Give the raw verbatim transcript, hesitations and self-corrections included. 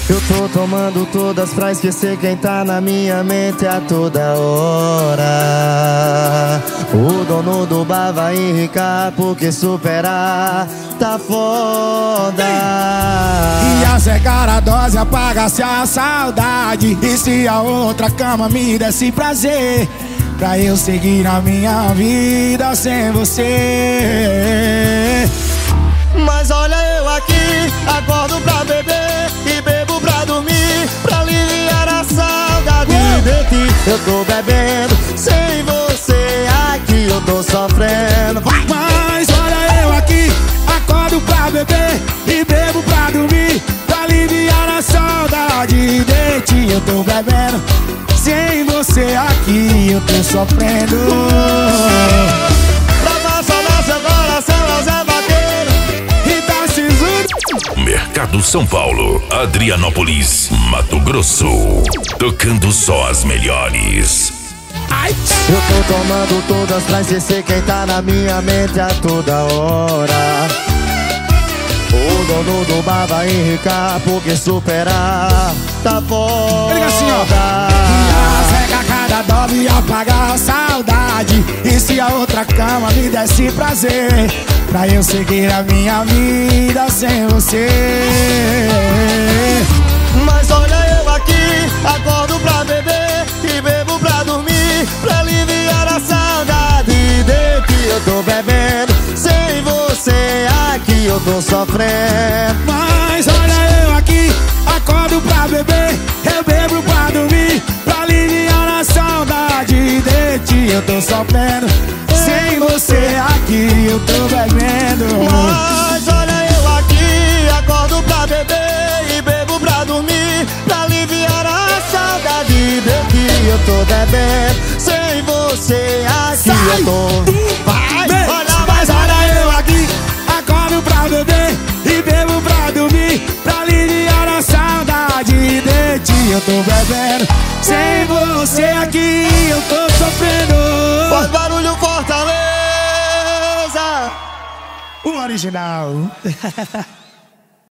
Eu tô tomando todas pra esquecer quem tá na minha mente a toda hora. O dono do bar vai enricar porque superar tá foda. E a cegar a dose apaga-se a saudade. E se a outra cama me desse prazer, pra eu seguir a minha vida sem você. Mas olha eu aqui, acordo pra beber e bebo pra dormir, pra aliviar a saudade de ti. Eu tô bebendo, sem você aqui eu tô sofrendo. Mas olha eu aqui, acordo pra beber e bebo pra dormir, pra aliviar a saudade de ti. Eu tô bebendo, sem você aqui eu tô sofrendo. Pra nossa, nossa coração é o Zé Vaqueiro e tá sisudo. Mercado São Paulo, Adrianópolis, Mato Grosso. Tocando só as melhores. Ai. Eu tô tomando todas pra esquecer quem tá na minha mente a toda hora. O dono do bar vai enricar porque superar tá foda. Liga assim, ó. E a zeca cada dose apaga a saudade. E se a outra cama me desse prazer, pra eu seguir a minha vida sem você. Mas olha eu aqui, acordo pra beber e bebo pra dormir, pra aliviar a saudade de ti. Eu tô bebendo, sem você aqui eu tô sofrendo. Mas olha eu aqui, acordo pra beber, eu bebo pra dormir, pra aliviar a saudade de ti. Eu tô sofrendo, sem você aqui eu tô bebendo. Mas olha eu aqui, acordo pra beber e bebo pra dormir, pra aliviar a saudade de ti. Eu tô bebendo, sem você aqui Sai. eu tô. Vai, Bem, olha, mas olha eu aqui, acordo pra beber e bebo pra dormir, pra aliviar a saudade de ti. Eu tô bebendo, sem você aqui eu tô sofrendo. faz barulho Fortaleza. O original.